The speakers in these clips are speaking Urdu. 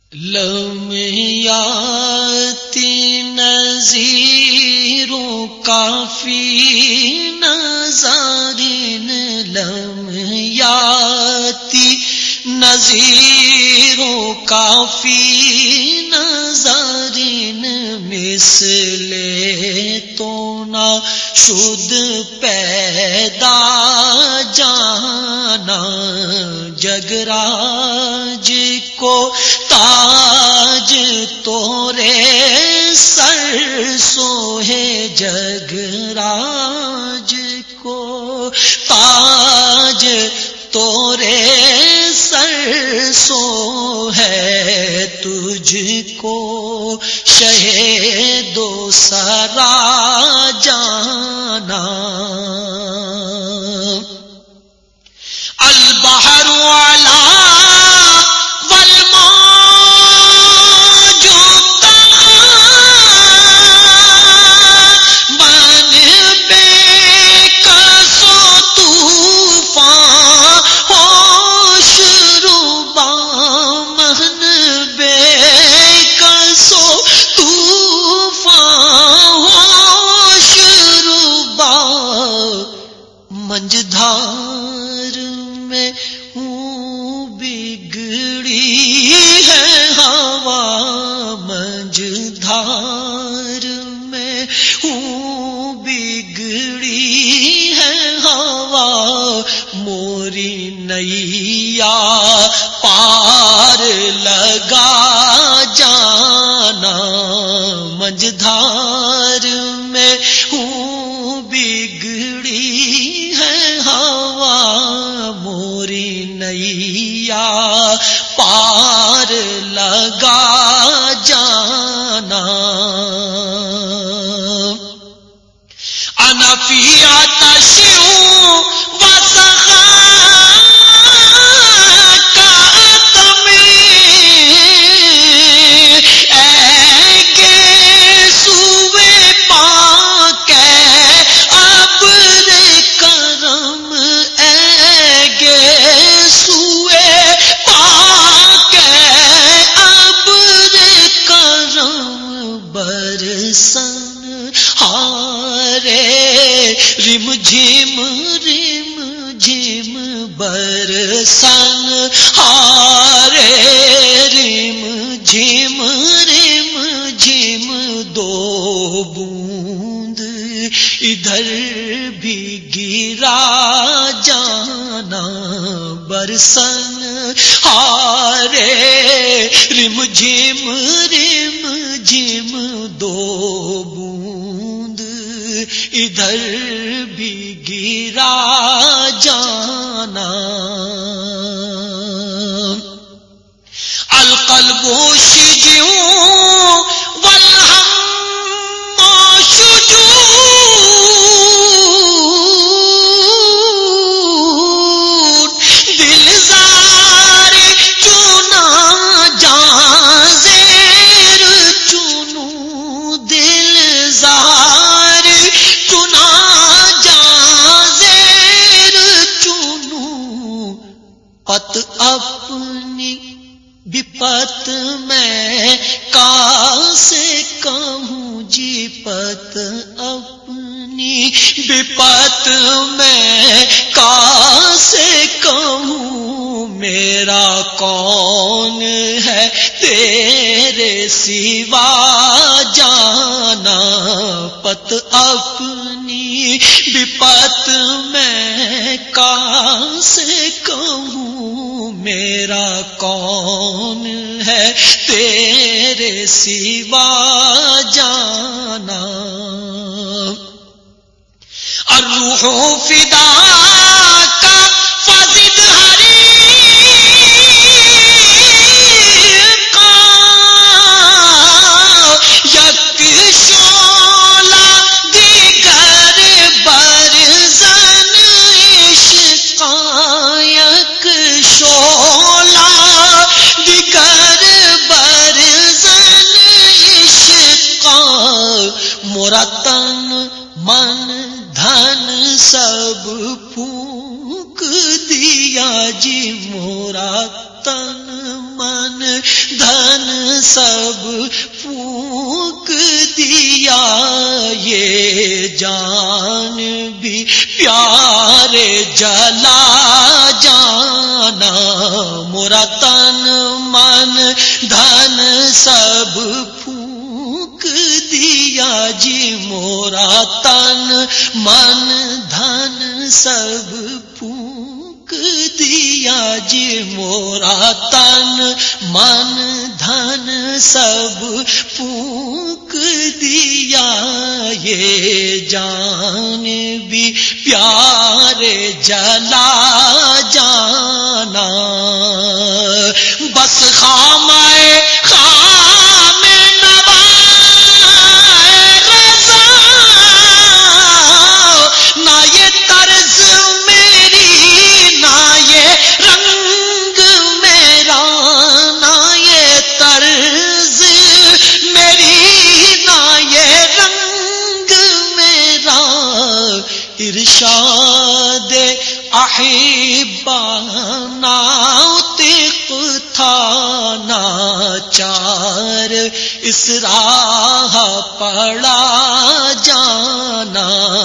لمحیاتی نظیروں کافی نظارین، لمحیاتی نظیروں کافی نظارین، مثل تو نہ شد پیدا جانا، جگراج کو تاج تورے سر سوہے، جگراج کو تاج تورے سر سو ہے، تجھ کو شہ دو سرا جانا۔ البحر علا منجدھار میں ہوں بگڑی ہے ہوا، منجدھار میں ہوں بگڑی ہے ہوا، موری نیا پار لگا جانا، منجدھار میں ہوں بگڑی ہے ہوا، موری نیا پار لگا جانا۔ انا فی آتش رم جھم رم جھم برسن ہارے، رم جھم رم جھم دو بوند ادھر بھی گرا جانا، برسن ہارے رم جھم دو بوند ادھر بھی گرا جانا۔ القلب شجع والہم شجون، دل زار چنا جاں زیر چنو، دل زار چنا جاں زیر چنو، پت اپنی بپت میں کاسے کہوں جی، پت اپنی بپت میں کاسے کہوں، میرا کون ہے تیرے سوا جانا، پت اپنی بپت میں کاسے کہوں، میرا کون ہے تیرے سوا جانا۔ الروح فداک فزد حریقا، یک شعلہ دیگر برزن عشقا، یک شعلہ دیگر برزن عشقا، مرتن من دھن سب پھونک دھن سب پھونک دیا، یہ جان بھی پیارے جلا جانا، مورا تن من دھن سب پھونک دیا جی، مورا تن من دھن سب پھونک دیا جی، مورا تن من دھن سب پھونک دیا، یہ جان بھی پیارے جلا جانا، بس خامے خام نوا رضا، نہ یہ طرز میری نہ یہ رنگ میرا، نہ یہ طرز میری نہ یہ رنگ میرا، ارشاد احبا ناطق تھا ناچار، اس راہ پڑا جانا،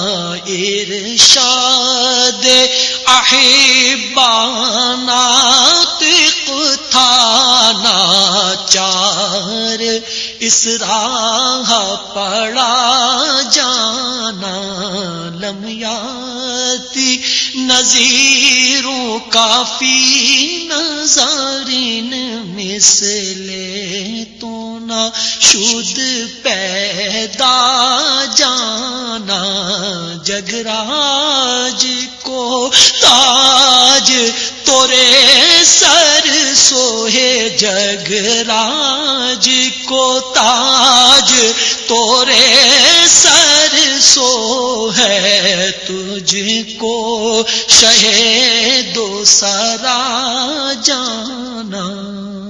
ارشاد احبا ناطق تھا ناچار، اس راہ پڑا جانا، لمیاتی نظیروں کافی نظارین مثلے تو نہ شد پیدا جانا، جگراج کو تاج تورے سر سوہے، جگراج کو تاج تورے سر سو ہے، تجھ کو شہ دو سرا جانا۔